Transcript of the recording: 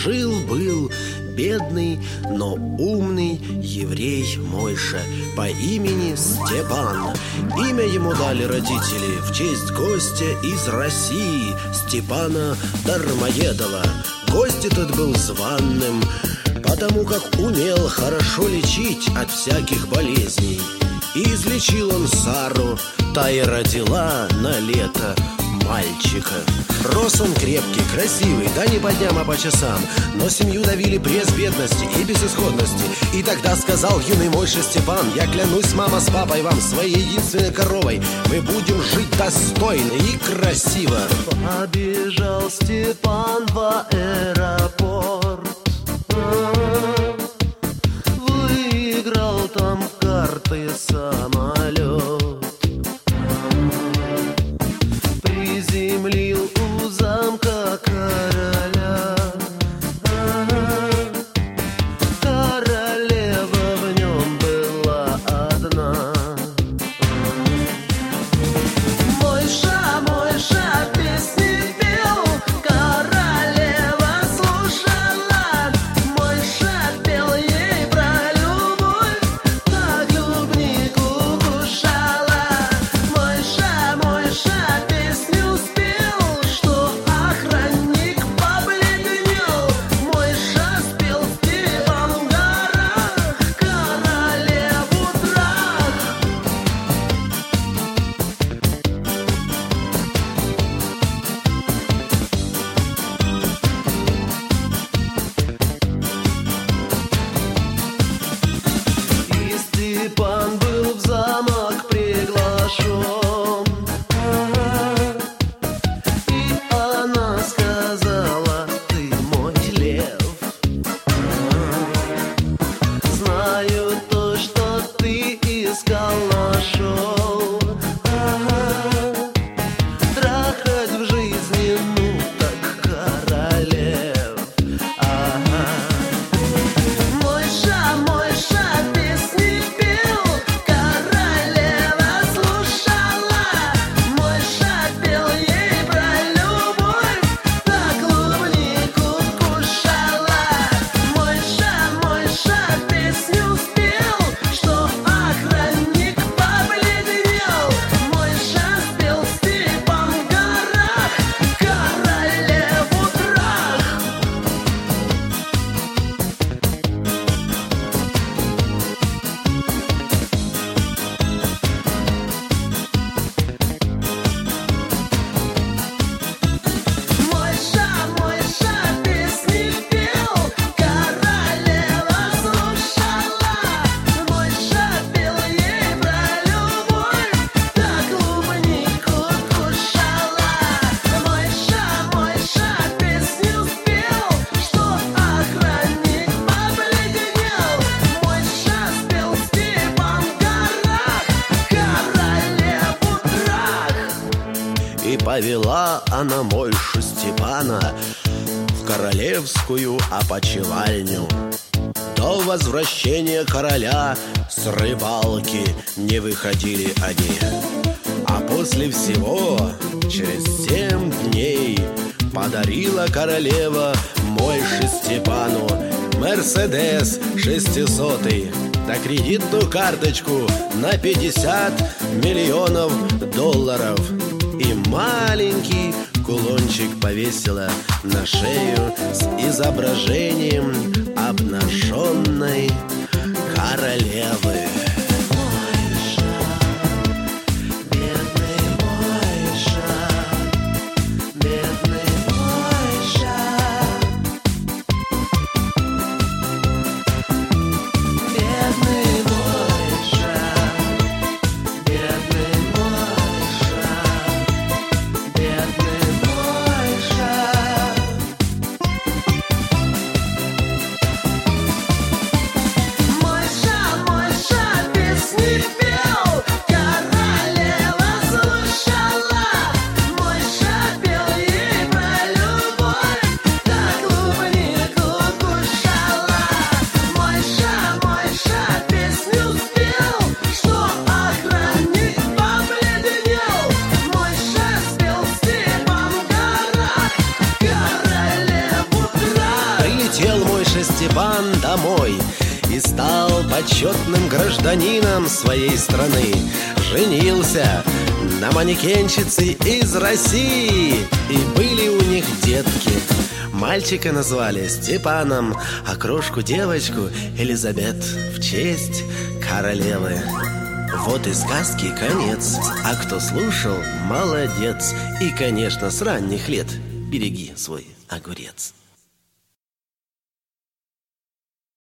Жил-был бедный, но умный еврей Мойша по имени Степан. Имя ему дали родители в честь гостя из России, Степана Дармоедова. Гость этот был званным, потому как умел хорошо лечить от всяких болезней. И излечил он Сару, та и родила на лето мальчика. Рос он крепкий, красивый, да не по дням, а по часам. Но семью давили пресс бедности и безысходности. И тогда сказал юный Мойша Степан: я клянусь, мама с папой, вам, своей единственной коровой, мы будем жить достойно и красиво. Побежал Степан в аэропорт, выиграл там в карты самолет, приземлил у замка короля. Королева в нем была одна. Мойша, Мойша песни пел, королева слушала. Мойша пел ей про любовь, на клубнику кушала. Мойша, Мойша песню спел, что охранник побледнел. Мойша спел Степан в горах, королеву трах. И Степан был в замок приглашен, и она сказала: ты мой лев. Знаю то, что ты искал, нашел. Трахать в жизни, ну так королев. Мойша, Мойша песни пел, королева слушала. Мойша пел ей про любовь, на клубнику кушала. Мойша, Мойша песню спел, что охранник побледнел. Мойша спел Степан в горах, королеву трах. Мойша, Мойша песни пел, королева слушала. Мойша пел ей про любовь, на клубнику кушала. Мойша, Мойша песню спел, что охранник побледнел. Мойша спел Степан в горах, королеву трах. И повела она Мойшу Степана в королевскую опочивальню. До возвращения короля с рыбалки не выходили они. А после всего, через 7 дней, подарила королева Мойше Степану Мерседес 600-й, да кредитную карточку на 50 миллионов долларов. И маленький кулончик повесила на шею с изображением обнаженной королевы. Мойша, бедный Мойша, бедный Мойша, бедный Мойша, бедный Мойша, бедный Мойша. Мойша, Мойша Прилетел Мойша Степан домой и стал почетным гражданином своей страны. Женился на манекенщице из России, и были у них детки. Мальчика назвали Степаном, а крошку-девочку Элизабет в честь королевы. Вот и сказки конец, а кто слушал, молодец. И, конечно, с ранних лет береги свой огурец.